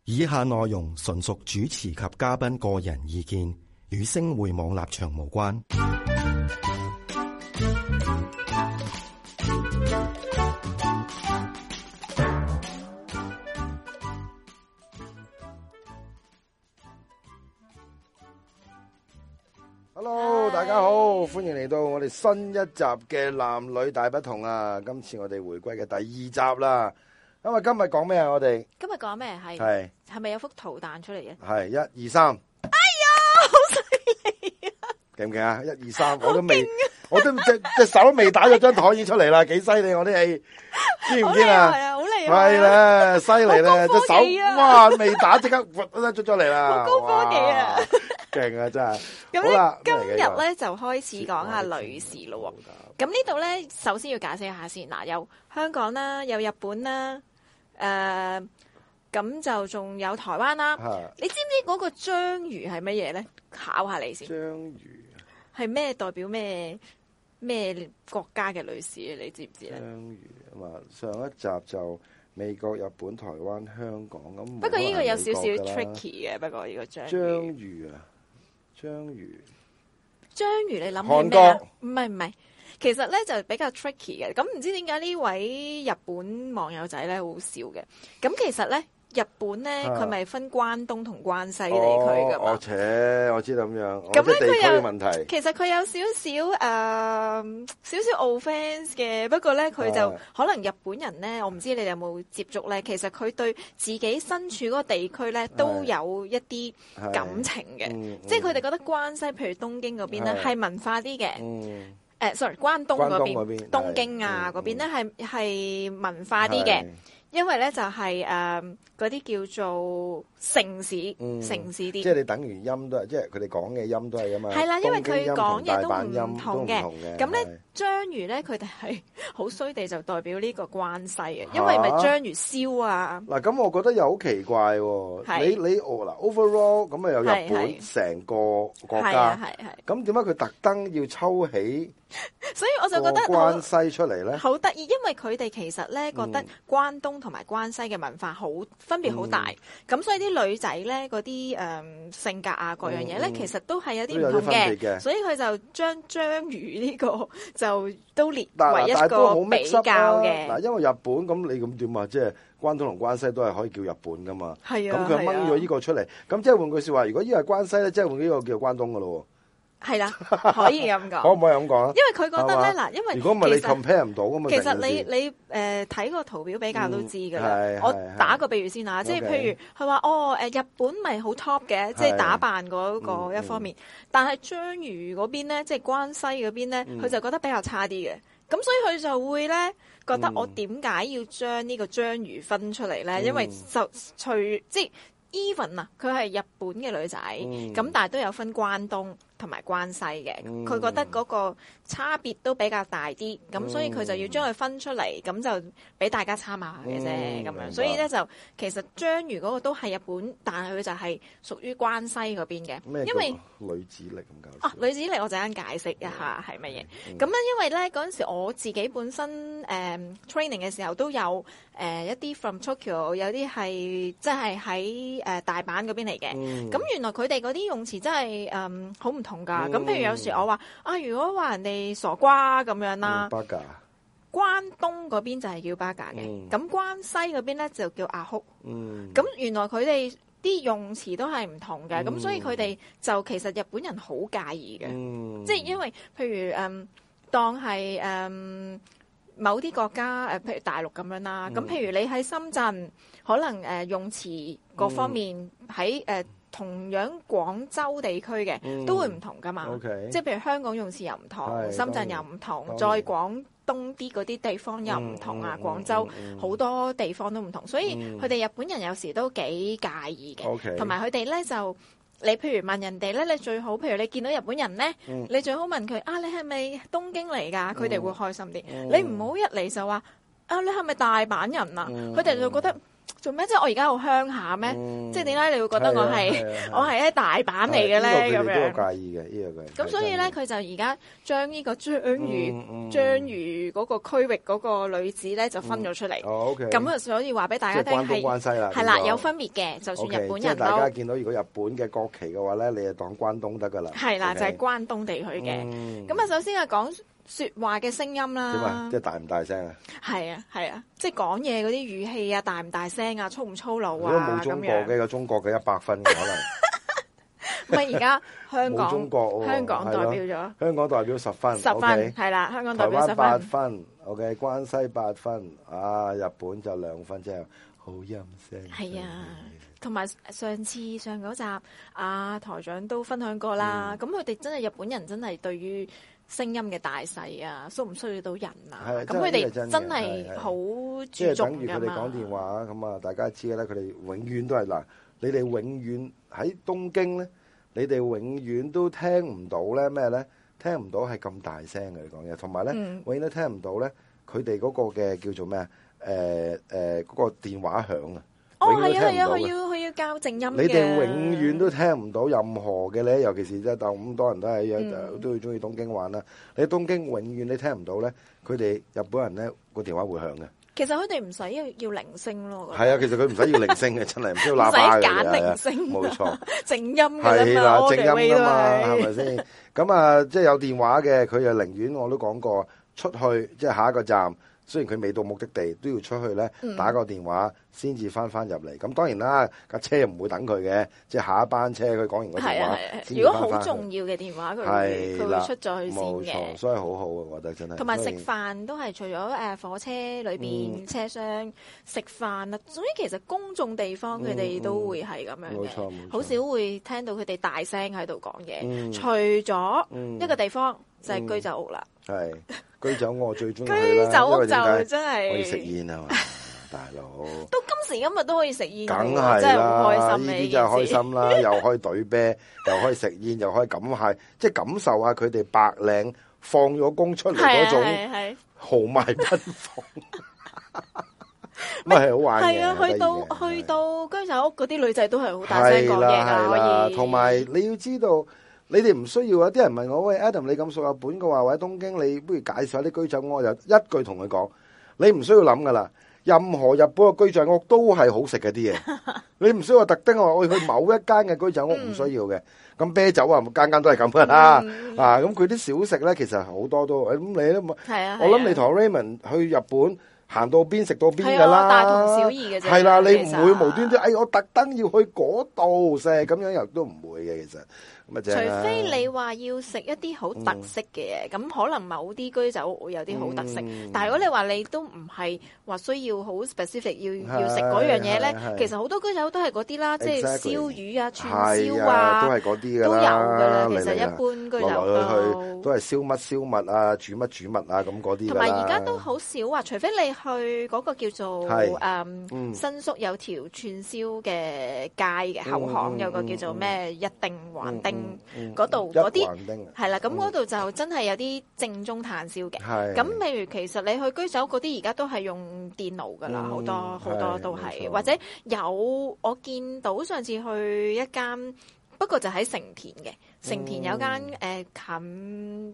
以下內容純屬主持及嘉賓個人意見，與星匯網立場無關。 Hello， 大家好，歡迎嚟到我哋新一集嘅男女大不同啊！今次我哋回歸嘅第二集啦。咁啊，今日講咩啊？我哋今日講咩？係咪有幅圖彈出嚟嘅？ 係1、2、3。 哎呀，好犀利啊！ 勁唔勁啊？1、2、3，我都未，我都隻手都未打咗張台已經出嚟啦，幾犀利！我啲戲知唔知啊？係啊，好厲害！係啦，犀利咧，隻手哇未打即刻出咗嚟啦！ 好高科技啊！ 勁啊，真係！ 咁咧，今日咧就開始講下女士咯。咁呢度咧，首先要解釋一下先。嗱，有香港啦，有日本啦，咁就仲有台灣啦。你知唔知嗰個章魚係乜嘢咧？考下你先。章魚係咩？代表咩國家嘅女士？你知唔知咧？章魚啊，上一集就美國、日本、台灣、香港咁。 不過呢個有少少 tricky 嘅。不過呢個章魚啊，章魚，你諗起咩啊？唔係，其實咧就比較 tricky 嘅。咁唔知點解呢位日本網友仔咧好笑嘅。咁其實咧，日本咧佢咪分關東同關西地區噶嘛？ 我知道咁樣。咁咧佢有問題。 其實佢有少少 offense 嘅。不過咧佢就可能日本人咧，我唔知你哋有冇接觸咧。其實佢對自己身處嗰個地區咧都有一啲感情嘅。即係佢哋覺得關西，譬如東京嗰邊咧係文化啲嘅。sorry， 關東嗰邊，東京啊嗰邊咧係文化啲嘅。因為咧就係嗰啲叫做城市啲， 即係你等於音都係，即係佢哋講嘅音都係啊嘛。 係啦，因為佢講嘢都唔同嘅。咁咧呢章魚咧，佢哋係好衰地就代表呢個關西嘅，因為咪章魚燒啊。 嗱，咁我覺得又好奇怪喎。你嗱 overall 咁啊有日本成個國家，咁點解佢特登要抽起？ 所以我就覺得關西出嚟咧， 好得意，因為佢哋其實咧覺得關東同埋關西嘅文化好分別好大，咁所以啲女仔咧嗰啲性格啊各樣嘢咧，其實都係有啲唔同嘅，所以佢就將章魚呢個就都列為一個比較嘅。 嗱，因為日本咁你咁點啊？即係關東同關西都係可以叫日本噶嘛？ 係啊， 咁佢掹咗呢個出嚟，咁即係換句說話，如果呢個係關西咧，即係換呢個叫關東噶咯。 係啦，可以咁講。 可唔可以咁講啊？ 因為佢覺得咧，嗱，因為如果唔係你 compare 唔到噶嘛。 其實你睇個圖表比較都知噶啦。我打個比喻先啊，即係譬如佢話日本咪好 top 嘅，即係打扮嗰個一方面。但係章魚嗰邊咧，即係關西嗰邊咧，佢就覺得比較差啲嘅。咁所以佢就會咧覺得我點解要將呢個章魚分出嚟咧？因為就即係 even 啊，佢係日本嘅女仔，咁但係都有分關東同埋關西嘅，佢覺得嗰個差別都比較大啲，咁所以佢就要將佢分出嚟，咁就俾大家參考下嘅啫，咁樣。所以咧就其實章魚嗰個都係日本，但係佢就係屬於關西嗰邊嘅，因為女子力咁搞笑。 女子力我陣間解釋一下係乜嘢。咁咧因為咧嗰陣時我自己本身training 嘅時候都有一啲 from Tokyo， 有啲係即係喺大阪嗰邊嚟嘅。咁原來佢哋嗰啲用詞真係好唔同㗎。咁譬如有時我話如果話人哋傻瓜咁樣啦，關東嗰邊就係叫巴嘎嘅，咁關西嗰邊咧就叫阿哭。咁原來佢哋啲用詞都係唔同嘅，咁所以佢哋就其實日本人好介意嘅，即係因為譬如當係某啲國家譬如大陸咁樣啦，咁譬如你喺深圳，可能用詞各方面喺同樣廣州地區嘅都會唔同噶嘛，即係譬如香港用詞又唔同，深圳又唔同，再廣東啲嗰啲地方又唔同啊，廣州好多地方都唔同，所以佢哋日本人有時都幾介意嘅，同埋佢哋咧就你譬如問人哋咧，你最好譬如你見到日本人咧，你最好問佢你係咪東京嚟㗎？佢哋會開心啲。你唔好一嚟就話你係咪大阪人啊？佢哋就覺得做咩？即係我而家好鄉下咩？即係點解你會覺得我係喺大阪嚟嘅咧？咁樣都介意嘅呢個。 咁所以咧，佢就而家將呢個章魚嗰個區域嗰個女子咧就分咗出嚟。 OK。 咁啊，所以話俾大家聽係啦，有分別嘅。就算日本人都。即係大家見到如果日本嘅國旗嘅話咧，你就當關東得㗎啦。 係啦，就係關東地區嘅。咁啊，首先係講説話嘅聲音啦。 點啊？即係大唔大聲啊？ 係啊，即係講嘢嗰啲語氣啊，大唔大聲啊，粗唔粗魯啊， 如果冇中國嘅，有中國嘅100分可能。 唔係而家香港， 中國香港代表咗， 香港代表10分 ，10分係啦，香港代表10分， 台灣8分 ，OK， 關西8分，啊，日本就2分，即係好陰聲。 係啊，同埋上嗰集，台長都分享過啦。咁佢哋真係日本人真係對於聲音嘅大細啊，騷唔騷擾到人啊？咁佢哋真係好注重㗎嘛。即係等於佢哋講電話咁啊，大家知嘅啦。佢哋永遠都係嗱，你哋永遠喺東京咧，你哋永遠都聽唔到咧咩咧？聽唔到係咁大聲嘅你講嘢，同埋咧永遠都聽唔到咧佢哋嗰個嘅叫做咩啊？嗰個電話響啊！係啊，佢要校靜音嘅。你哋永遠都聽唔到任何嘅咧，尤其是即係咁多人都係都會中意東京玩啦。你喺東京永遠你聽唔到咧，佢哋日本人咧個電話會響嘅。其實佢哋唔使要鈴聲咯。係啊，其實佢唔使要鈴聲嘅，真係唔需要喇叭嘅。唔使揀鈴聲，冇錯，靜音㗎啦嘛。係啦，靜音㗎嘛，係咪先？咁啊，即係有電話嘅，佢就寧願我都講過出去，即係下一個站。雖然佢未到目的地，都要出去咧打個電話先至翻入嚟。咁當然啦，架車唔會等佢嘅，即係下一班車佢講完個電話。如果好重要嘅電話，佢會出咗去先嘅。冇錯，所以好好啊，我覺得真係。同埋食飯都係除咗火車裏邊車廂食飯啊，總之其實公眾地方佢哋都會係咁樣嘅。冇錯，好少會聽到佢哋大聲喺度講嘢。除咗一個地方就係居酒屋啦。係。居酒屋我最中意去啦，居酒屋就真係可以食煙啊嘛，大佬。到今時今日都可以食煙，梗係真係好開心。呢啲真係開心啦，又可以懟啤，又可以食煙，又可以即係感受下佢哋白領放咗工出嚟嗰種豪邁奔放。咪係好玩嘅。係啊，去到居酒屋嗰啲女仔都係好大聲講嘢㗎，可以。同埋你要知道。你哋唔需要啊！啲人問我喂 Adam， 你咁熟日本嘅話，或者東京，你不如介紹下啲居酒屋，我就一句同佢講，你唔需要諗噶啦。任何日本嘅居酒屋都係好食嘅啲嘢，你唔需要話特登話我去某一間嘅居酒屋，唔需要嘅。咁啤酒啊，間間都係咁噶啦。咁佢啲小食咧，其實好多都咁你都冇。我諗你同 Raymond 去日本行到邊食到邊噶啦，大同小異嘅啫。係啦，你唔會無端端我特登要去嗰度食，咁樣又都唔會嘅，其實。除非你話要食一啲好特色嘅嘢，咁可能某啲居酒屋會有啲好特色。但係如果你話你都唔係話需要好 specific 要食嗰樣嘢咧，其實好多居酒屋都係嗰啲啦，即係燒魚啊、串燒啊，都係嗰啲噶啦，都有噶啦。其實一般居酒屋都係燒物啊、煮物啊咁嗰啲。同埋而家都好少話，除非你去嗰個叫做新宿有條串燒嘅街嘅後巷，有個叫做咩一丁橫丁。嗰度嗰啲係啦，咁嗰度就真係有啲正宗炭燒嘅。咁譬如其實你去居酒屋嗰啲而家都係用電爐噶啦，好多都係，或者有我見到上次去一間，不過就喺成田嘅，成田有間近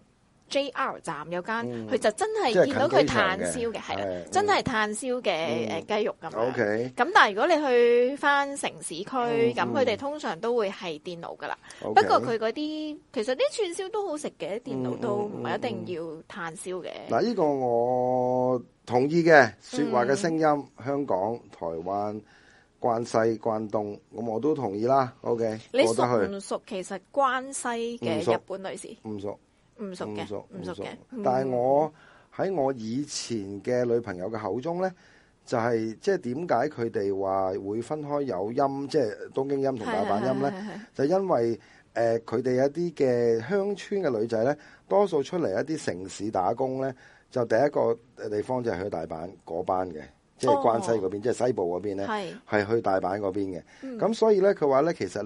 JR 站有間，佢就真係見到佢炭燒嘅，係啦，真係炭燒嘅雞肉咁樣。咁但係如果你去翻城市區，咁佢哋通常都會係電爐噶啦。不過佢嗰啲其實啲串燒都好食嘅，電爐都唔係一定要炭燒嘅。嗱，呢個我同意嘅，説話嘅聲音，香港、台灣、關西、關東，咁我都同意啦。OK，你熟唔熟？其實關西嘅日本女士唔熟。唔熟嘅，但係我喺我以前嘅女朋友嘅口中咧，就係即係點解佢哋話會分開有音，即係東京音同大阪音咧？就因為佢哋一啲嘅鄉村嘅女仔咧，多數出嚟一啲城市打工咧，就第一個地方就係去大阪嗰班嘅，即係關西嗰邊，即係西部嗰邊咧，係去大阪嗰邊嘅。咁所以咧，佢話咧，其實咧。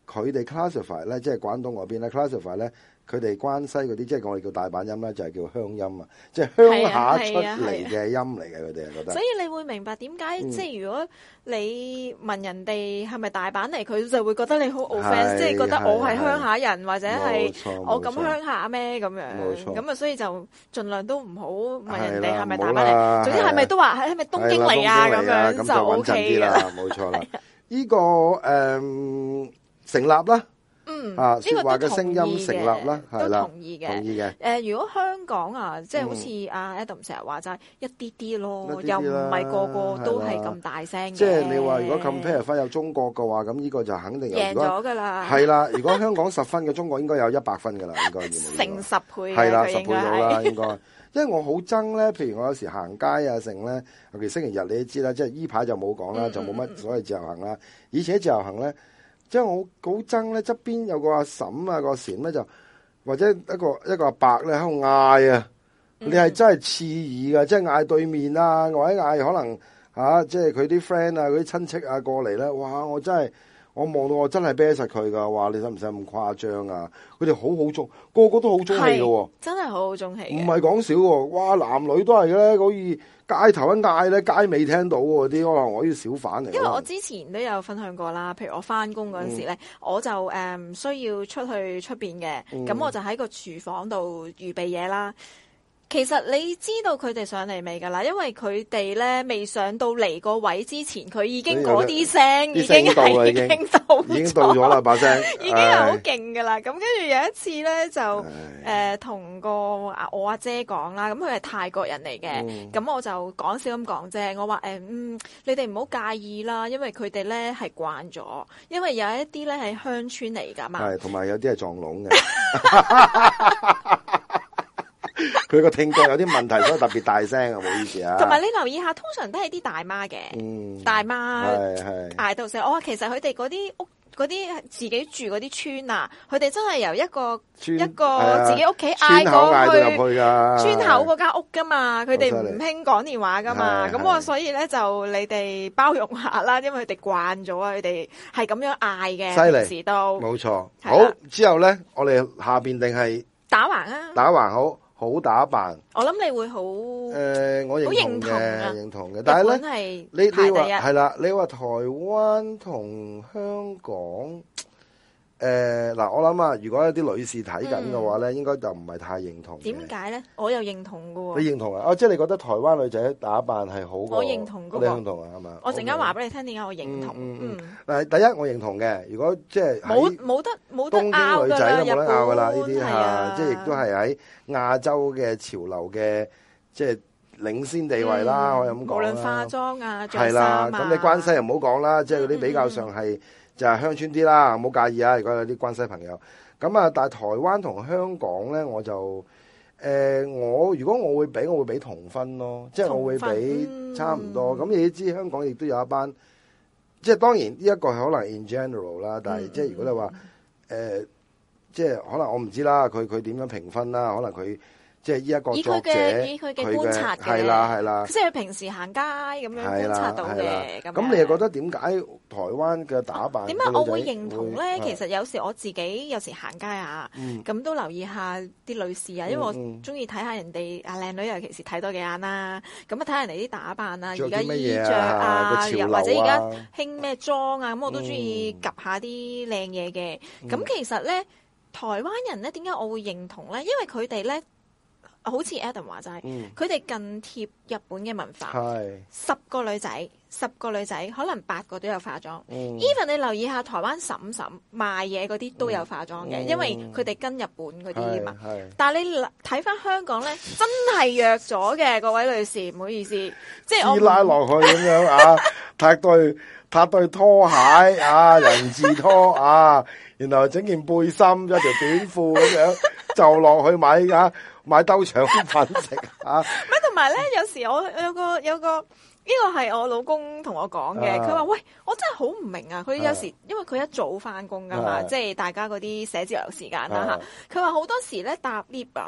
佢哋 classify 咧，即係廣東嗰邊咧 classify 咧，佢哋關西嗰啲，即係我哋叫大阪音咧，就係叫鄉音啊，即係鄉下出嚟嘅音嚟嘅，佢哋係覺得。 所以你會明白點解即係如果你問人哋係咪大阪嚟，佢就會覺得你好 offense，即係覺得我係鄉下人或者係我咁鄉下咩咁樣。冇錯。咁啊，所以就盡量都唔好問人哋係咪大阪嚟，總之係咪都話係咪東京嚟啊咁樣就 OK 啦。 冇錯啦，呢個成立啦。說話嘅聲音成立啦，係啦，同意嘅。如果香港啊，即係好似阿 Adam 成日話齋一啲啲咯，又唔係個個都係咁大聲嘅。即係你話如果 compare 翻有中國嘅話，咁呢個就肯定贏咗㗎啦。係啦，如果香港10分嘅，中國應該有100分㗎啦，應該成10倍。 係啦，10倍到啦，應該。因為我好憎咧，譬如我有時行街啊，成咧，尤其星期日你都知啦，即係依排就冇講啦，就冇乜所謂自由行啦。以前自由行咧。即係我好憎咧，側邊有個阿嬸啊，個禪咧就或者一個阿伯咧喺度嗌啊，你係真係刺耳噶，即係嗌對面啊，或者嗌可能即係佢啲 friend 啊，佢啲親戚啊過嚟咧，哇！我望到我真係啤實佢噶，話你使唔使咁誇張啊？佢哋好中，個個都好中氣嘅喎， 真係好中氣，唔係講笑喎，哇！男女都係嘅咧，可以。街頭一嗌咧，街尾聽到嗰啲，可能我啲小販嚟。 因為我之前都有分享過啦，譬如我翻工嗰陣時咧，我就唔需要出去出邊嘅，咁我就喺個廚房度預備嘢啦。其實你知道佢哋上嚟未㗎啦，因為佢哋咧未上到嚟個位之前，佢已經嗰啲聲已經到咗啦，把聲已經係好勁㗎啦。咁跟住有一次咧就同我阿姐講啦，咁佢係泰國人嚟嘅，咁我就講笑咁講啫。我話你哋唔好介意啦，因為佢哋咧係慣咗，因為有一啲咧係鄉村嚟㗎嘛，係同埋有啲係撞聾嘅。佢個聽覺有啲問題，所以特別大聲啊！唔好意思啊。同埋你留意下，通常都係啲大媽嘅，大媽嗌到聲。我話其實佢哋嗰啲屋、嗰啲自己住嗰啲村啊，佢哋真係由一個自己屋企嗌過去村口嗰間屋噶嘛。佢哋唔興講電話噶嘛。咁我所以咧就你哋包容下啦，因為佢哋慣咗啊，佢哋係咁樣嗌嘅，平時都冇錯。好，之後咧，我哋下邊定係打橫啊？打橫好。好打扮，我諗你會好我認同嘅，認同嘅。但係咧，你話係啦，你話台灣同香港。嗱，我諗啊，如果有啲女士睇緊嘅話咧，應該就唔係太認同。點解咧？我又認同㗎喎。你認同啊？即係你覺得台灣女仔打扮係好過？我認同㗎喎。你認同啊？係嘛？我陣間話俾你聽點解我認同。嗱，第一我認同嘅。如果即係冇得拗㗎啦，東京女仔都冇得拗㗎啦，呢啲嚇，即係亦都係喺亞洲嘅潮流嘅即係領先地位啦。我咁講啦。無論化妝啊，着衫啊，咁你關西又唔好講啦，即係嗰啲比較上係。就係鄉村啲啦，唔好介意啊！如果有啲關西朋友，咁啊，但係台灣同香港咧，我就如果我會俾同分咯，即係我會俾差唔多。咁你都知香港亦都有一班，即係當然呢一個係可能 in general 啦，但係即係如果你話即係可能我唔知啦，佢點樣評分啦？可能佢。即係依一個作者，以佢嘅觀察嘅，係啦，即係佢平時行街咁樣觀察到嘅。咁你又覺得點解台灣嘅打扮？點解我會認同咧？其實有時我自己有時行街啊，咁都留意下啲女士啊，因為我中意睇下人哋靚女，尤其是睇多幾眼啦。咁啊睇人哋啲打扮啊，而家衣着啊，或者而家興咩妝啊，咁我都中意 𥄫 下啲靚嘢嘅。咁其實咧，台灣人咧點解我會認同咧？因為佢哋咧。好似 Adam 話齋，佢哋近貼日本嘅文化。10個女仔可能8個都有化妝。Even 你留意下台灣嬸嬸賣嘢嗰啲都有化妝嘅，因為佢哋跟日本嗰啲嘛。但係你睇翻香港咧，真係弱咗嘅，各位女士，唔好意思，即係我拉落去咁樣啊，拍對拖鞋啊，人字拖啊，然後整件背心，一條短褲咁樣就落去買兜腸粉食啊！同埋咧，有時我有個呢個係我老公同我講嘅，佢話：喂，我真係好唔明啊！佢有時因為佢一早翻工噶嘛，即係大家嗰啲寫字樓時間啦嚇。佢話好多時咧搭 lift 啊，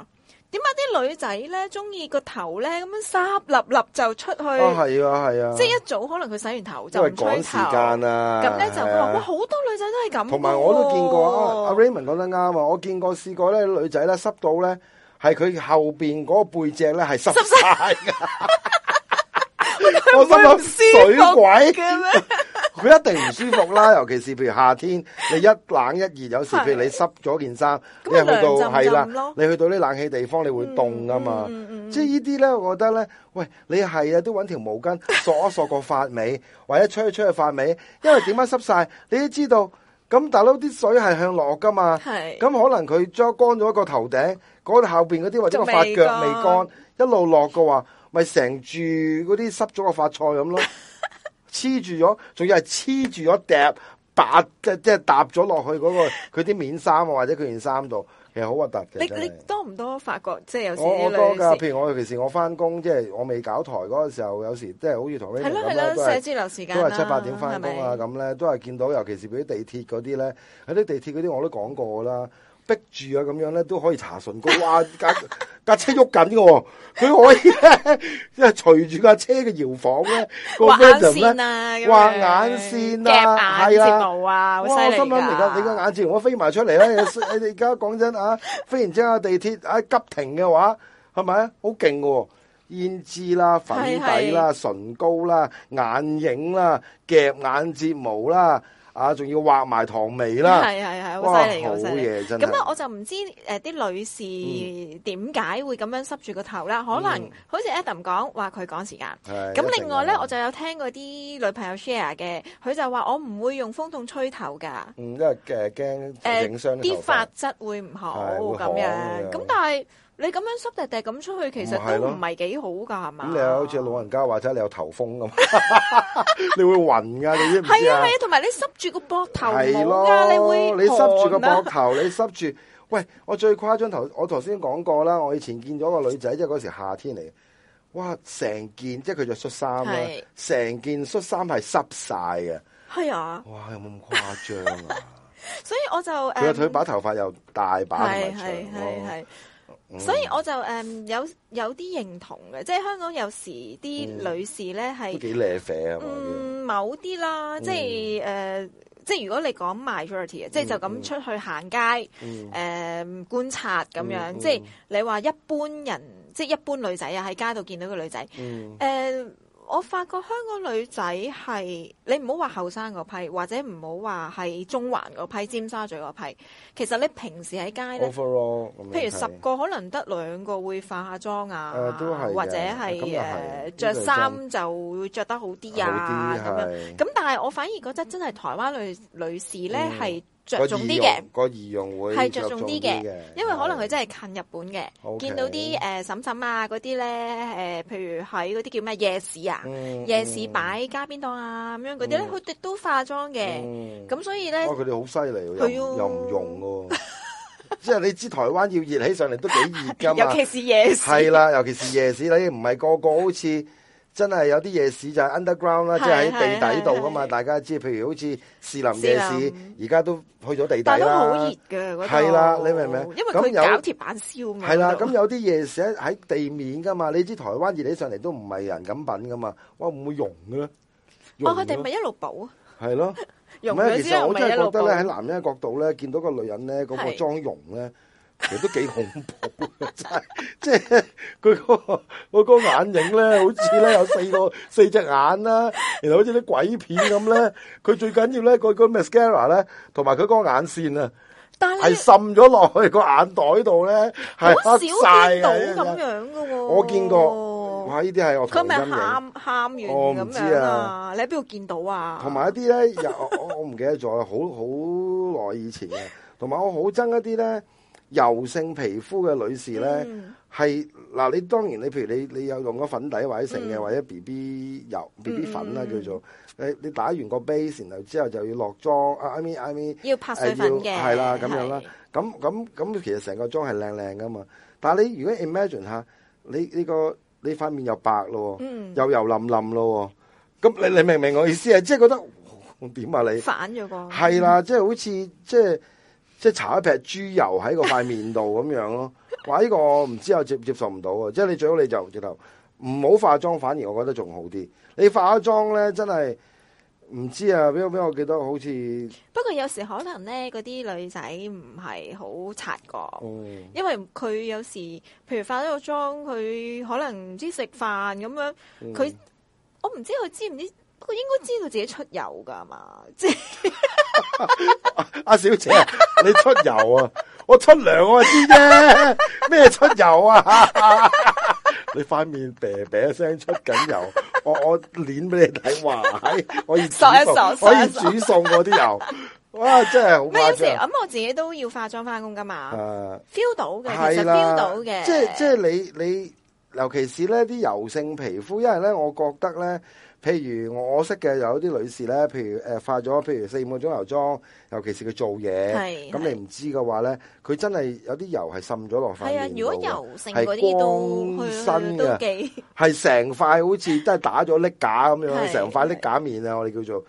點解啲女仔咧中意個頭咧咁樣濕立立就出去？ 係啊， 即係一早可能佢洗完頭就因為唔吹頭。 趕時間啊。 咁咧就佢話哇，好多女仔都係咁。 同埋我都見過阿 Raymond 講得啱啊！我見過試過咧，女仔咧濕到咧，係佢後邊嗰個背脊咧係濕晒㗎。我心諗水鬼嘅咩？佢一定唔舒服啦，尤其是譬如夏天，你一冷一熱，有時譬如你濕咗件衫，你去到係啦，你去到啲冷氣地方，你會凍噶嘛。即係呢啲咧，我覺得咧，喂，你係啊，都揾條毛巾索一索個髮尾，或者吹一吹個髮尾，因為點解濕晒？你都知道，咁大佬啲水係向落噶嘛。咁可能佢將乾咗個頭頂，嗰後邊嗰啲或者個髮腳未乾，一路落嘅話，咪成住嗰啲濕咗個髮菜咁咯。黐住咗，仲要係黐住咗搭白，即係搭咗落去嗰個佢啲面衫啊，或者佢件衫度，其實好核突嘅。 你多唔多發覺？即係有時我多㗎，譬如我尤其是我翻工，即係我未搞台嗰個時候，有時即係好似同你咁樣都係寫字樓時間都係7、8點翻工啊咁咧，都係見到，尤其是嗰啲地鐵嗰啲咧，喺啲地鐵嗰啲我都講過啦。逼住啊咁樣咧都可以搽唇膏，哇架車喐緊嘅喎，佢可以咧即係隨住架車嘅搖晃咧，個 rhythm 咧畫眼線啊，係啊， 哇！ 我心諗而家你個眼睫毛飛埋出嚟咧，你而家講真啊，忽然之間地鐵啊急停嘅話，係咪啊？好勁嘅喎，胭脂啦、粉底啦、唇膏啦、眼影啦、夾眼睫毛啦。啊，仲要畫埋糖眉啦， 係好犀利嘅， 好嘢真係。 咁我就唔知啲女士點解會咁樣濕住個頭啦？可能好似 Adam 講話佢趕時間。咁另外咧，我就有聽過啲女朋友 share 嘅，佢就話我唔會用風筒吹頭㗎。 因為驚影傷啲髮質會唔好咁樣。咁但係你咁樣濕滴滴咁出去，其實都唔係幾好㗎，係嘛？ 咁你好似老人家或者你有頭風咁，你會暈㗎，你知唔知啊？ 係啊，同埋你濕住個膊頭冇㗎，你會你濕住個膊頭，你濕住。喂，我最誇張我頭先講過啦，我以前見咗個女仔，即係嗰時夏天嚟，哇！成件即係佢着恤衫啦，成件恤衫係濕晒嘅。係啊！哇，有冇咁誇張啊？ 所以我就佢把頭髮又大把同埋長。 係。所以我就有啲認同嘅，即係香港有時啲女士咧係都幾靚啡啊嘛。 某啲啦，即係即係如果你講 majority 即係就咁出去行街觀察咁樣，即係你話一般人，即係一般女仔啊喺街度見到個女仔，我發覺香港女仔係你唔好話後生嗰批，或者唔好話係中環嗰批、尖沙咀嗰批。其實你平時喺街咧， overall， 譬如10個可能得2個會化下妝啊，或者係着衫就會着得好啲啊咁樣。咁但係我反而覺得真係台灣女士咧係着重啲嘅， 個儀容會係着重啲嘅，因為可能佢真係近日本嘅，見到啲嬸嬸啊嗰啲咧譬如喺嗰啲叫咩夜市啊，夜市擺街邊檔啊咁樣嗰啲咧，佢哋都化妝嘅，咁所以咧， 佢哋好犀利，又唔用喎，即係你知台灣要熱起上嚟都幾熱㗎嘛， 尤其是夜市， 係啦，尤其是夜市，你唔係個個好似。真係有啲夜市就係 underground 啦，即係喺地底度噶嘛。大家知，譬如好似士林夜市，而家都去咗地底啦。但係都好熱嘅嗰度。係啦，你明唔明？因為佢搞鐵板燒嘛。係啦，咁有啲夜市喺地面噶嘛。你知台灣熱起上嚟都唔係人咁品噶嘛。哇，會唔會溶嘅咧？佢哋咪一路補啊。係咯。溶咗之後咪一路補。其實我真係覺得咧，喺男人嘅角度咧，見到個女人咧，嗰個妝容咧。其實都幾恐怖，真係，即係佢個眼影咧，好似咧有4隻眼啦，然後好似啲鬼片咁咧。佢最緊要咧，個 mascara 咧，同埋佢嗰個眼線啊，係滲咗落去個眼袋度咧，係黑晒嘅。咁樣噶喎，我見過。哇！呢啲係我佢咪喊完咁樣啊？你喺邊度見到啊？同埋一啲咧，我唔記得咗，好耐以前嘅。同埋我好憎一啲咧。油性皮膚嘅女士咧，係嗱，你當然你譬如你有用咗粉底或者成嘅，或者 BB 油 BB 粉啦叫做，你打完個 base，然後之後就要落妝，I mean 要拍水粉嘅，係啦咁樣啦，咁其實成個妝係靚靚噶嘛，但係你如果 imagine 下，你塊面又白咯，又油淋淋咯，咁你明唔明我意思啊？即係覺得點啊你反咗個係啦，即係好似即係。 即係搽一撇豬油喺個塊面度咁樣咯。話呢個我唔知我接受唔到啊！即係你最好你就直頭唔好化妝，反而我覺得仲好啲。你化咗妝咧，真係唔知啊！俾我記得好似不過有時可能咧，嗰啲女仔唔係好察覺，因為佢有時譬如化咗個妝，佢可能唔知食飯咁樣，佢我唔知佢知唔知，不過應該知道自己出油㗎嘛，即係阿小姐，你出油啊？我出糧我知啫，咩出油啊？你塊面啤啤聲出緊油，我捻俾你睇，哇！可以索一索可以煮餸嗰啲油，哇！真係好誇張。 有時咁我自己都要化妝翻工噶嘛，feel 到嘅，其實 feel 到嘅。 即係你，尤其是咧啲油性皮膚，因為咧，我覺得咧。譬如我識嘅有啲女士咧，譬如化咗譬如4-5個鐘頭妝，尤其是佢做嘢，咁你唔知嘅話咧，佢真係有啲油係滲咗落塊面度。係啊，如果油性嗰啲都光身嘅，係成塊好似真係打咗拎架咁樣，成塊拎架面啊！我哋叫做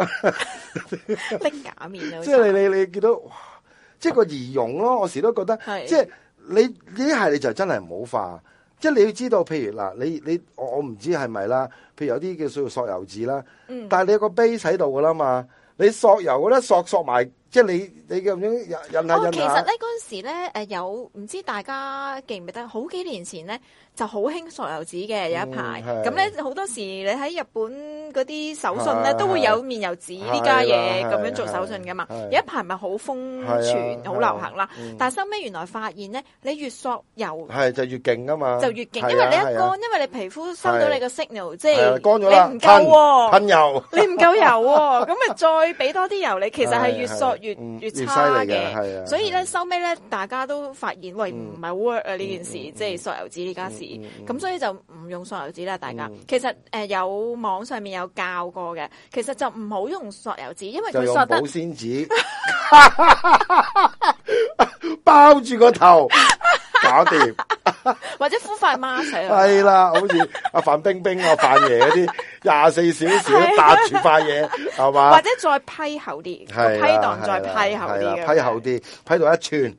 拎架面啊！ 即係你見到哇，即係個儀容咯，我時都覺得，即係你呢係你就真係唔好化。即係你要知道，譬如嗱，我唔知係咪啦。譬如有啲叫做索油紙啦，但係你有個 base 喺度噶啦嘛，你索油嗰啲索埋，即係你咁樣印下。 其實咧嗰陣時咧，有唔知大家記唔記得？好幾年前咧就好興索油紙嘅有一排，咁咧好多時你喺日本嗰啲手信咧都會有面油紙呢家嘢咁樣做手信噶嘛。有一排咪好瘋傳，好流行啦。但係收尾原來發現咧，你越索油就越勁噶嘛， 就越勁，因為你一乾，因為你皮膚收到你個 signal，即係乾咗啦， 你唔夠喎， 噴油， 你唔夠油喎，咁咪再俾多啲油你，其實係越索越差嘅，所以咧收尾咧大家都發現，喂唔係 work 啊呢件事，即係索油紙呢家事，咁所以就唔用索油紙啦。大家其實有網上面有教過嘅，其實就唔好用索油紙，因為佢索得保鮮紙包住個頭，搞掂。 或者敷塊 mask 係啦，好似阿范冰冰啊、范爺嗰啲24小時都搭住塊嘢，係嘛？ 或者再批厚啲，批檔再批厚啲， 批厚啲，批到1寸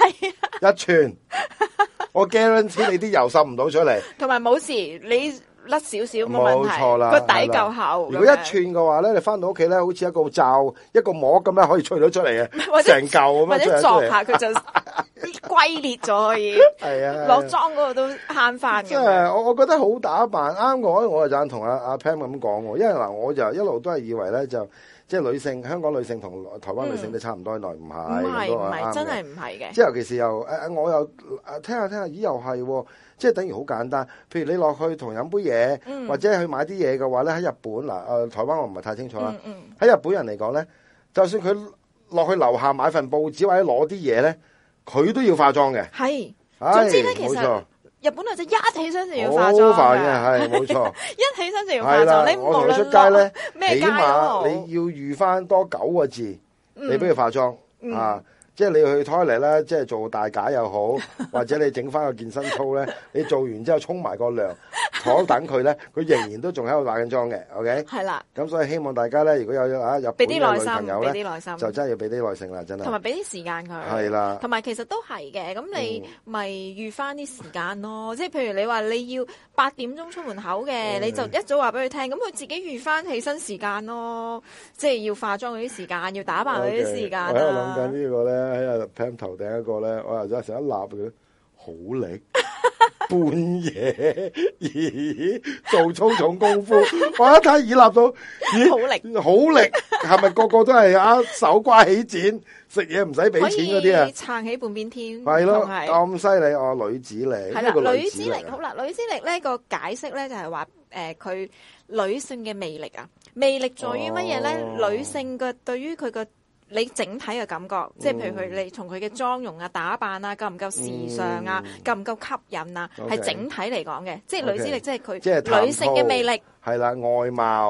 ，1寸，我 guarantee 你啲油滲唔到出嚟。 同埋冇事，你甩少少冇問題， 冇錯啦， 個底夠厚。 如果1寸嘅話咧，你翻到屋企咧，好似一個罩、一個膜咁樣可以吹到出嚟嘅，成嚿咁樣或者鑿下佢就龜裂咗可以。 係啊， 落妝嗰個都慳翻嘅。 即係我覺得好打扮，啱我就贊同阿 Pam 咁講喎，因為嗱，我就一路都係以為咧就。即係女性，香港女性同台灣女性都差唔多，原來唔係， 唔係，真係唔係嘅。 即係尤其是又我又聽下，咦又係喎，即係等於好簡單。譬如你落去同飲杯嘢，或者去買啲嘢嘅話咧，喺日本嗱台灣我唔係太清楚啦。喺日本人嚟講咧，就算佢落去樓下買份報紙或者攞啲嘢咧，佢都要化妝嘅。 係，總之咧其實。日本女仔一起身就要化妝， 好煩嘅，係冇錯。 一起身就要化妝，你無論出街咧， 咩街起碼你要預翻多9個字，你俾佢化妝啊！即係你去 toilet 咧，即係做大解又好，或者你整翻個健身操咧，你做完之後沖埋個涼，坐等佢咧，佢仍然都仲喺度化緊妝嘅。OK，係啦。咁所以希望大家咧，如果有日本嘅女朋友咧，就真係要俾啲耐性啦，真係。同埋俾啲時間佢。係啦。同埋其實都係嘅，咁你咪預翻啲時間咯。即係譬如你話你要8點鐘出門口嘅，你就一早話俾佢聽，咁佢自己預翻起身時間咯。即係要化妝嗰啲時間，要打扮嗰啲時間。 我喺度諗緊呢個咧。喺阿 Pam 頭頂一個咧，我又真係成日立佢，好力半夜做粗重功夫，我一睇已立到，好力，係咪個個都係手瓜起剪，食嘢唔使俾錢嗰啲啊？ 撐起半邊天， 係咯，咁犀利哦！女子力係啦， 女子力好啦，女子力咧個解釋咧就係話佢女性嘅魅力啊，魅力在於乜嘢咧？女性嘅對於佢個。你整體嘅感覺，即係譬如你從佢嘅妝容啊、打扮啊，夠唔夠時尚啊，夠唔夠吸引啊，係整體嚟講嘅，即係女子力，即係佢女性嘅魅力。 係啦，外貌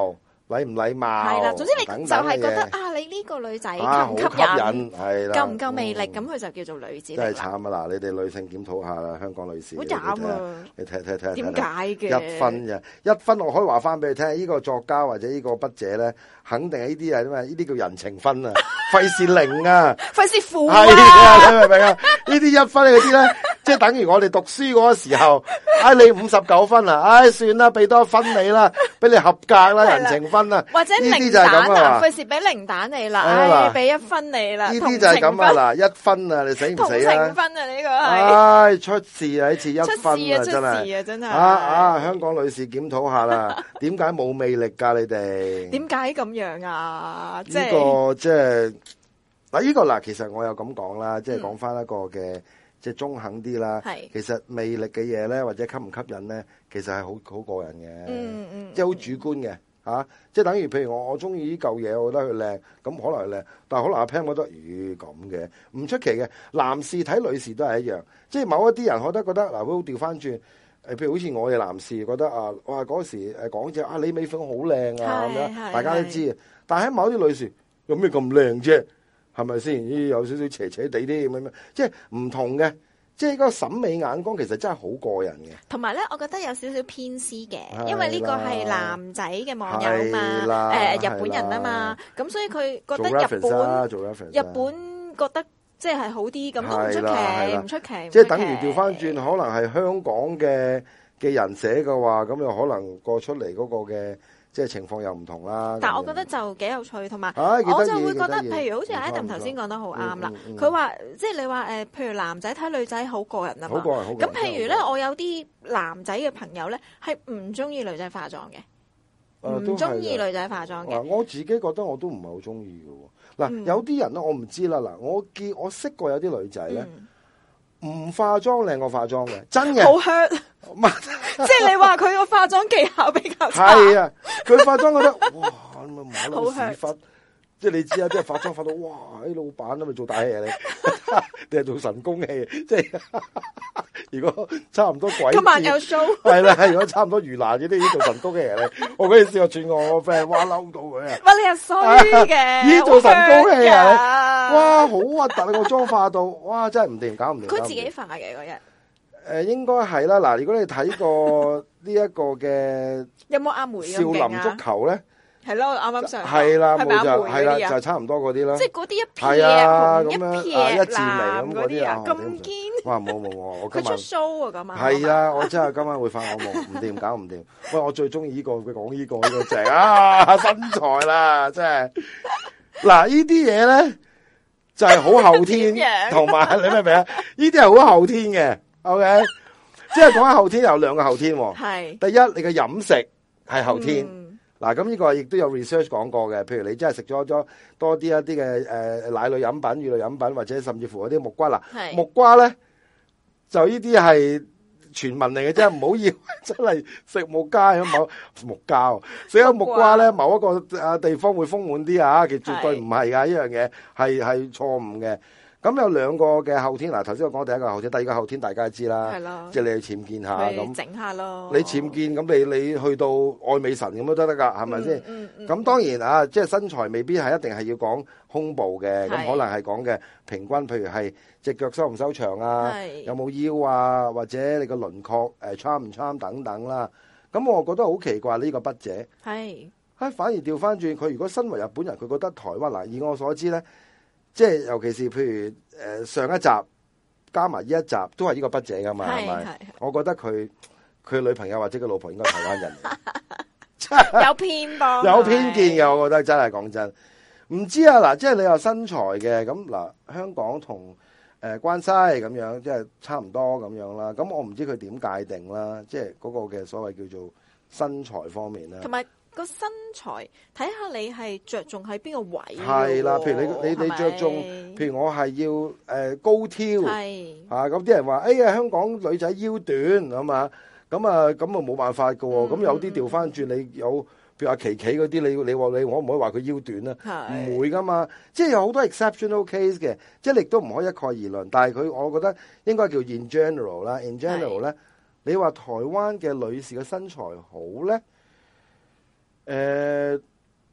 禮唔禮貌， 係啦，總之你就係覺得等你呢個女仔吸好唔吸引， 係啦， 夠唔夠魅力，咁佢就叫做女子力啦。 真係慘啊！嗱，你哋女性檢討下啦，香港女士。 好慘啊！ 你睇。 點解嘅 ？1分啫，1分我可以話翻俾你聽，呢個作家或者呢個筆者咧，肯定係呢啲係因為呢啲叫人情分啊，費事零啊， 費事負啊， 係啊，你明唔明啊？呢啲1分嗰啲咧，即係等於我哋讀書嗰個時候，你59分啊，算啦，俾多1分你啦，俾你合格啦，人情分啊， 或者零蛋啊，費事俾零蛋你啦，俾1分你啦， 呢啲就係咁啊，嗱1分啊，你死唔死啊？同情分啊，呢個係， 出事啊，呢次1分啊，真係，香港女士檢討下啦，點解冇魅力㗎你哋？ 點解咁樣啊？ 呢個即係嗱，呢個嗱，其實我又咁講啦，即係講翻一個嘅，即係中肯啲啦。其實魅力嘅嘢咧，或者吸唔吸引咧，其實係好個人嘅，即係好主觀嘅嚇。即係等於譬如我中意呢嚿嘢，我覺得佢靚，咁可能係靚，但係可能阿 Pam 覺得咁嘅，唔出奇嘅。男士睇女士都係一樣，即係某一啲人覺得嗱，佢好調翻轉。譬如好似我哋男士覺得哇嗰時講隻李美鳳好靚啊咁樣，大家都知。但係喺某啲女士有咩咁靚啫？係咪先？有少少斜斜地啲咁樣，即係唔同嘅。即係嗰個審美眼光其實真係好個人嘅。 同埋咧，我覺得有少少偏私嘅，因為呢個係男仔嘅網友嘛，日本人啊嘛，咁所以佢覺得日本覺得。即係好啲，咁都唔出奇，唔出奇。 即係等於調翻轉，可能係香港嘅人寫嘅話，咁又可能過出嚟嗰個嘅即係情況又唔同啦。 但係我覺得就幾有趣，同埋我就會覺得，譬如好似 Adam 頭先講得好啱啦。佢話即係你話譬如男仔睇女仔好過人啊嘛。咁譬如咧，我有啲男仔嘅朋友咧，係唔中意女仔化妝嘅，唔中意女仔化妝嘅。 我自己覺得我都唔係好中意嘅。嗱，有啲人咧，我唔知啦。嗱，我識過有啲女仔咧，唔化妝靚過化妝嘅，真嘅。 好 hurt，即係你話佢個化妝技巧比較差。 係啊，佢化妝覺得哇，咁啊馬騮屎忽，即係你知啊，即係化妝化到哇，啲老闆都咪做大戲啊你，你係做神功戲，即係如果差唔多鬼， 今晚有 show， 係啦，如果差唔多盂蘭嗰啲已經做神功戲啊你，我嗰陣時我轉我個 friend，哇嬲到佢啊！ 哇，你又衰嘅， 已經做神功戲啊！哇，好核突啊！個妝化到，哇，真係唔掂，搞唔掂。 佢自己化嘅嗰日。 應該係啦。嗱，如果你睇過呢一個嘅， 有冇阿梅少林足球咧？ 係咯，啱啱上係啦，冇就係啦， 就係差唔多嗰啲啦。 即係嗰啲一撇紅一撇一字眉咁嗰啲啊， 咁堅。 哇，冇我今晚佢出 show 啊，咁啊。 係啊，我真係今晚會發惡夢，唔掂，搞唔掂。喂，我最中意呢個，佢講呢個正啊，身材啦，真係。嗱，呢啲嘢咧就係好後天，同埋你明唔明啊？呢啲係好後天嘅。OK， 即係講緊後天有兩個後天。係。第一，你嘅飲食係後天。嗱，咁呢個亦都有 research 講過嘅，譬如你真係食咗多啲一啲嘅奶類飲品、乳類飲品，或者甚至乎嗰啲木瓜啦，木瓜咧就呢啲係傳聞嚟嘅啫，唔好以為真係食木瓜有某木膠，食咗木瓜咧某一個地方會豐滿啲啊，其實絕對唔係㗎，呢樣嘢係錯誤嘅。咁有兩個嘅後天，嗱頭先我講第一個後天，第二個後天大家知啦，即係你去僭建下咁， 整下咯。 你僭建咁你去到愛美神咁都得㗎，係咪先？咁當然啊，即係身材未必係一定係要講胸部嘅，咁可能係講嘅平均，譬如係隻腳收唔收長啊，有冇腰啊，或者你個輪廓參唔參等等啦。咁我覺得好奇怪呢個筆者，反而調翻轉，佢如果身為日本人，佢覺得台灣嗱，以我所知咧。即係尤其是譬如上一集加埋呢一集都係呢個筆者噶嘛，係咪？我覺得佢女朋友或者佢老婆應該係台灣人， 有偏幫， 有偏見嘅，我覺得真係講真。唔知啊，嗱，即係你有身材嘅咁嗱，香港同關西咁樣，即係差唔多咁樣啦。咁我唔知佢點界定啦，即係嗰個嘅所謂叫做身材方面啦。同埋。 個身材睇下你係着重喺邊個位？ 係啦，譬如你着重，譬如我係要高挑，咁啲人話哎呀香港女仔腰短咁啊，咁冇辦法噶喎。咁有啲調翻轉，你有譬如阿琪琪嗰啲，你話我唔可以話佢腰短啊？唔會噶嘛，即係有好多 exceptional case 嘅，即係亦都唔可以一概而論。但係我覺得應該叫 in general 啦。in general 咧，你話台灣嘅女士嘅身材好咧？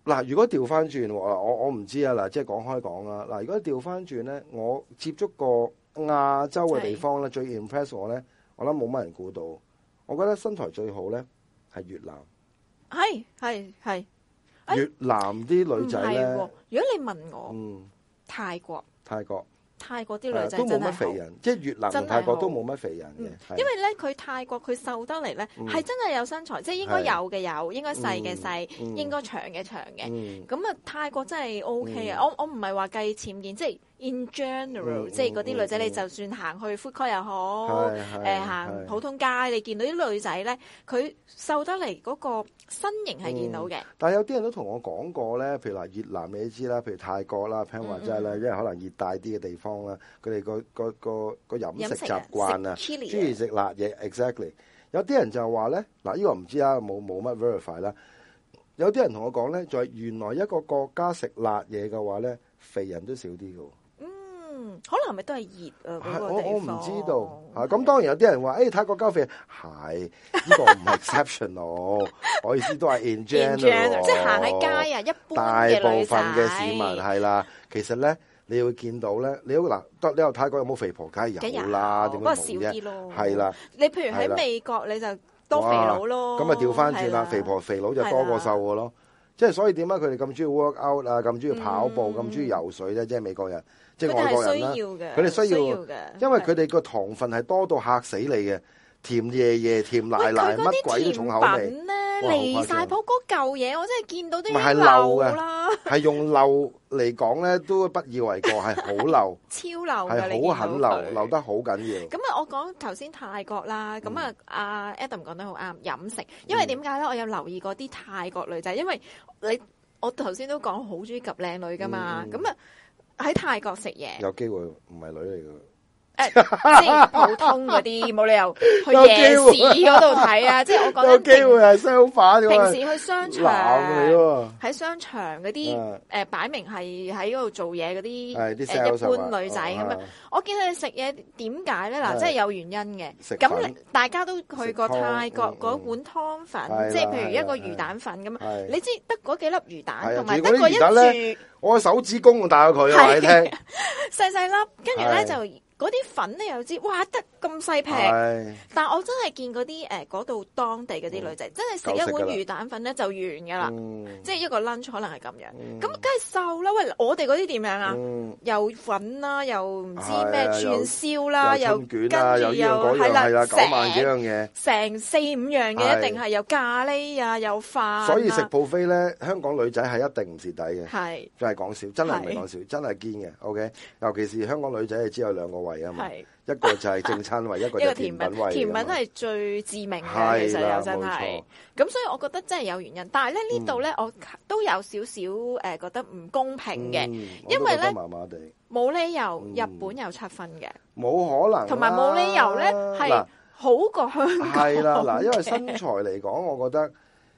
嗱，如果調翻轉，我唔知啊。嗱，即係講開講啦。嗱，如果調翻轉咧，我接觸過亞洲嘅地方咧，最 impress 我咧，我諗冇乜人估到。我覺得身材最好咧係越南。 係。 越南啲女仔咧， 如果你問我，泰國啲女仔都冇乜肥人，即係越南同泰國都冇乜肥人嘅。 因為咧佢泰國佢瘦得嚟咧，係真係有身材，即係應該有嘅有，應該細嘅細，應該長嘅長嘅。咁啊，泰國真係 OK 啊！我唔係話計僭建，即係 in general，即係嗰啲女仔，你就算行去 food court 又好，行普通街，你見到啲女仔咧，佢瘦得嚟嗰個身形係見到嘅。 但係有啲人都同我講過咧，譬如話越南你知啦，譬如泰國啦，譬如話齋啦，因為可能熱帶啲嘅地方啦，佢哋個飲食習慣啊，中意食辣嘢 ，exactly。有啲人就話咧，嗱呢個唔知啊，冇乜 verify 啦。有啲人同我講咧，就係原來一個國家食辣嘢嘅話咧，肥人都少啲嘅。 可能係咪都係熱啊？ 我唔知道嚇。咁當然有啲人話，泰國交肥係呢個唔係 exceptional。我意思都係 in general， 即係行喺街啊，一般大部分嘅市民係啦。其實咧，你會見到咧，你話泰國有冇肥婆？梗係有啦，點會冇啫？不過少啲咯。係啦， 你譬如喺美國，你就多肥佬咯。 咁啊調翻轉啦，肥婆肥佬就多過瘦嘅咯。即係所以點解佢哋咁中意 work out 啊，咁中意跑步，咁中意游水咧？即係美國人，即係外國人啦。佢哋需要嘅，因為佢哋個糖分係多到嚇死你嘅，甜爺甜奶乜鬼都重口味。 離晒譜嗰嚿嘢，我真係見到都要漏啦。 係用漏嚟講咧，都不以為過，係好漏， 超漏嘅， 係好狠漏，漏得好緊要。 咁啊，我講頭先泰國啦，咁啊，阿 Adam 講得好啱，飲食。因為點解咧？我有留意過啲泰國女仔，因為我頭先都講好中意及靚女噶嘛，咁啊喺泰國食嘢， 有機會唔係女嚟噶。 即係普通嗰啲，冇理由去夜市嗰度睇啊！即係我覺得有機會係相反嘅。 平時去商場，喺商場嗰啲擺明係喺嗰度做嘢嗰啲一般女仔咁樣，我見佢哋食嘢點解咧？嗱，即係有原因嘅。咁大家都去過泰國嗰碗湯粉，即係譬如一個魚蛋粉咁樣，你知得嗰幾粒魚蛋，同埋得嗰一注， 我手指公我帶過佢話你聽， 細細粒，跟住咧就。嗰啲粉咧又知，哇得咁細劈！但係我真係見嗰啲嗰度當地嗰啲女仔，真係食一碗魚蛋粉咧就完㗎啦，即係一個 lunch 可能係咁樣。咁梗係瘦啦！喂，我哋嗰啲點樣啊？又粉啦，又唔知咩串燒啦，又跟住又係啦，9萬幾樣嘢，成4-5樣嘅，一定係有咖喱啊，有飯。所以食 buffet咧，香港女仔係一定唔蝕底嘅， 係真係講笑，真係唔係講笑，真係堅嘅。OK，尤其是香港女仔係只有2個位啊嘛，一個就係正餐位，一個就係甜品位。 甜品係最致命嘅，其實又真係。咁所以我覺得真係有原因，但係咧呢度咧，我都有少少覺得唔公平嘅，因為咧冇理由日本有7分嘅， 冇可能， 同埋冇理由咧係好過香港。 係啦，嗱，因為身材嚟講，我覺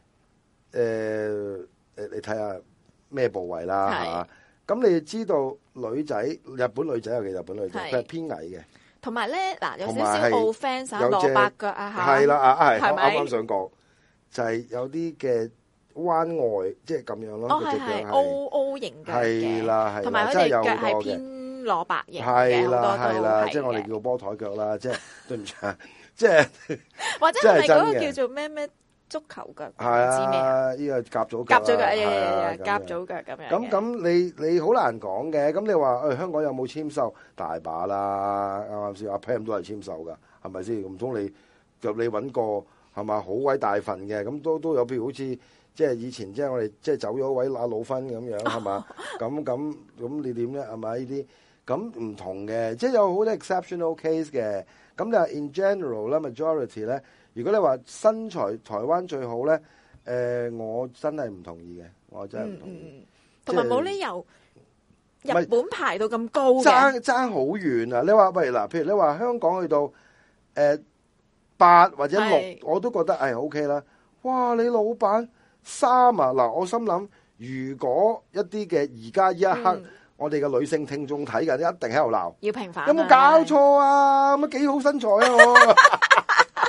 得你睇下咩部位啦嚇。咁你知道女仔日本女仔尤其日本女仔，佢係偏矮嘅。 同埋咧，嗱有少少 offense 啊，蘿蔔腳啊嚇。 係啦，係啱想講，就係有啲嘅彎外，即係咁樣咯。 哦，係 O 型腳嘅。係啦，係。 同埋佢哋腳係偏蘿蔔型嘅，好多都係啦， 即係我哋叫波台腳啦，即係對唔住，即係或者係咪嗰個叫做咩？足球腳， 係啊，呢個甲組腳， 甲組腳，甲組腳咁樣。 咁你好難講嘅。咁你話香港有冇纖瘦？大把啦，啱啱先？阿 Pam 都係纖瘦噶，係咪先？唔通你揾個係咪好鬼大份嘅？咁都有，譬如好似即係以前即係我哋即係走咗位阿老芬咁樣係嘛？咁你點咧？係咪呢啲？咁唔同嘅，即係有好多 exceptional case 嘅。咁你話 in general 咧 majority 咧。如果你話身材台灣最好咧，我真係唔同意嘅，我真係唔同意。 同埋冇理由日本排到咁高嘅， 爭好遠啊！你話喂嗱，譬如你話香港去到8或者6，我都覺得係 OK 啦。哇！你老闆3啊嗱，我心諗如果一啲嘅而家呢一刻，我哋嘅女性聽眾睇緊，一定喺度鬧， 要平反。 有冇搞錯啊？咁幾好身材啊我！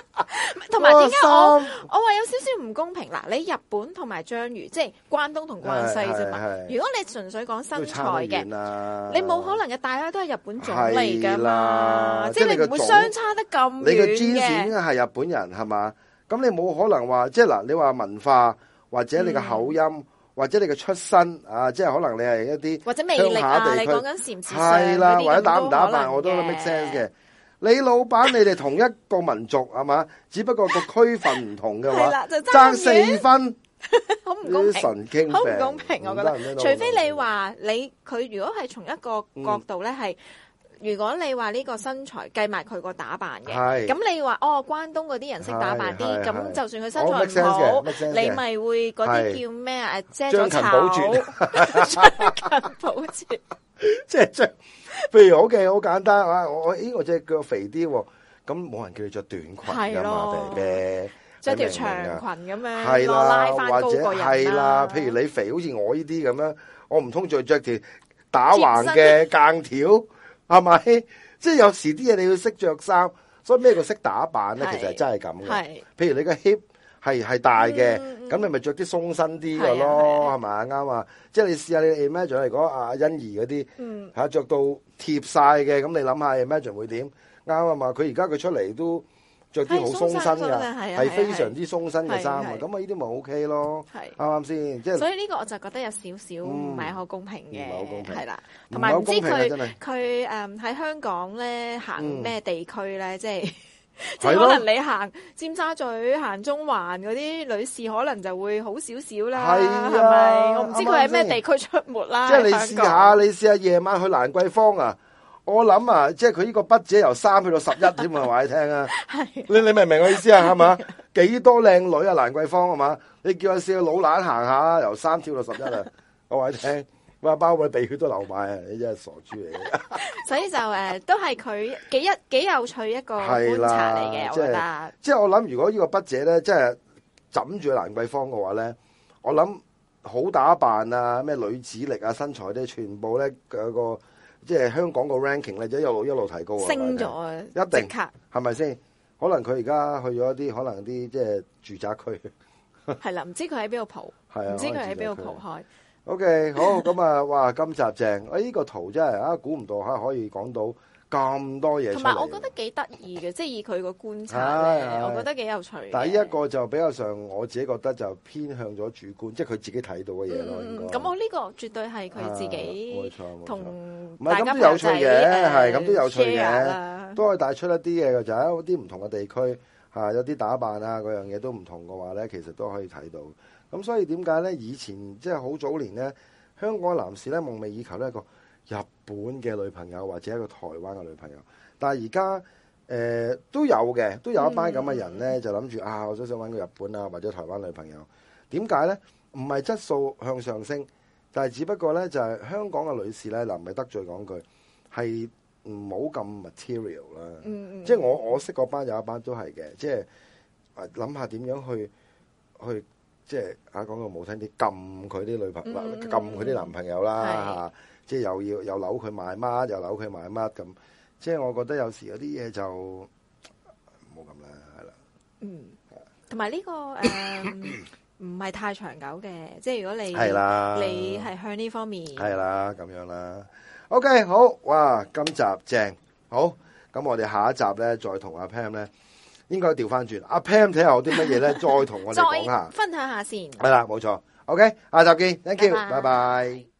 同埋點解我話有少少唔公平嗱？你日本同埋章魚，即係關東同關西啫嘛。如果你純粹講身材嘅，你冇可能嘅，大家都係日本種嚟噶嘛，即係你唔會相差得咁遠嘅。 你個 genes 應該係日本人係嘛？咁你冇可能話即係嗱，你話文化或者你嘅口音。或者你嘅出身啊，即係可能你係一啲或者魅力啊，你講緊時唔時尚係啦，或者打唔打扮，我都 make sense 嘅。你老闆，你哋同一個民族係嘛？只不過個區份唔同嘅話，爭4分， 好唔公平， 神經病， 好唔公平，我覺得。除非你話佢如果係從一個角度咧係。如果你話呢個身材計埋佢個打扮嘅，咁你話關東嗰啲人識打扮啲，咁就算佢身材唔好，你咪會嗰啲叫咩啊？遮咗醜，將勤保絕， 即係譬如好簡單啊！我隻腳肥啲喎，咁冇人叫你着短裙㗎嘛，嘅着條長裙咁樣， 係啦， 拉翻高個人係啦。譬如你肥，好似我呢啲咁樣，我唔通再着條打橫嘅間條？係咪？即係有時啲嘢你要識着衫，所以咩叫識打扮咧？其實係真係咁嘅。譬如你個 hip 係大嘅，咁你咪着啲鬆身啲嘅咯，係咪？啱啊！即係你試下你 Imagine 嚟講阿欣宜嗰啲嚇着到貼晒嘅，咁你諗下 Imagine 會點？啱啊嘛！佢而家佢出嚟都着啲好鬆身嘅，係非常之鬆身嘅衫啊！咁啊呢啲咪 OK 咯，啱啱先？即係所以呢個我就覺得有少少唔係好公平嘅， 唔係好公平， 係啦。同埋唔知佢喺香港咧行咩地區咧，即係可能你行尖沙咀、行中環嗰啲女士，可能就會好少少啦，係咪？我唔知佢喺咩地區出沒啦。 即係你試下夜晚去蘭桂坊啊！我諗啊，即係佢呢個筆者由3去到11添啊，話你聽啊！你明唔明我意思啊？係嘛？幾多靚女啊？蘭桂坊係嘛？你叫佢試下老懶行下，由3跳到11啊！我話你聽，哇包佢鼻血都流埋啊！你真係傻豬嚟嘅。 所以就都係佢幾有趣一個觀察嚟嘅，我覺得。 即係我諗，如果呢個筆者咧，即係枕住蘭桂坊嘅話咧，我諗好打扮啊，咩女子力啊，身材咧，全部咧有個。即係香港個 ranking 咧，就一路提高啊！ 升咗啊！ 一定係咪先？可能佢而家去咗啲可能啲即係住宅區。 係啦，唔知佢喺邊度蒲，唔知佢喺邊度蒲開。 OK， 好咁啊！哇，今集正！呢個圖真係估唔到可以講到咁多嘢出嚟。 同埋我覺得幾得意嘅，即係以佢個觀察咧，我覺得幾有趣。 但係呢一個就比較上，我自己覺得就偏向咗主觀，即係佢自己睇到嘅嘢咯。 咁我呢個絕對係佢自己同大家咁都有趣嘅，係咁都有趣嘅， 都可以帶出一啲嘢嘅，就係一啲唔同嘅地區有啲打扮啊，嗰樣嘢都唔同嘅話咧，其實都可以睇到。咁所以點解咧？以前即係好早年咧，香港男士咧夢寐以求咧一個日本嘅女朋友或者一個台灣嘅女朋友，但係而家都有嘅，都有一班咁嘅人咧，就諗住我都想揾個日本啊或者台灣女朋友。點解咧？唔係質素向上升，但係只不過咧就係香港嘅女士咧，唔係得罪講句，係唔好咁 material 啦。即係我識嗰班有一班都係嘅，即係諗下點樣去即係講句冇聽啲撳佢啲女朋友，撳佢啲男朋友啦，即係又扭佢賣乜，又扭佢賣乜咁。即係我覺得有時有啲嘢就冇咁啦，係啦。 同埋呢個唔係太長久嘅，即係如果你係向呢方面係啦咁樣啦。OK， 好哇，今集正好，咁我哋下一集咧再同阿 Pam 咧。應該調翻轉，阿 Pam 睇下有啲乜嘢咧，再同我哋講下， 分享下先。 係啦，冇錯。OK，下集見 ，Thank you，拜拜。